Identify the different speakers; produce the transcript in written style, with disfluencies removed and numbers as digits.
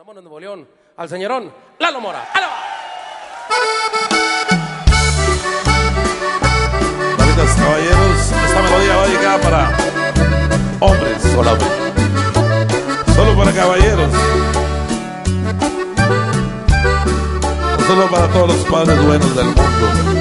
Speaker 1: Ramón de Nuevo León, al señorón Lalo Mora. ¡Aló!
Speaker 2: Damas, caballeros, esta melodía va dedicada para hombres solamente, solo para caballeros, no solo para todos los padres buenos del mundo.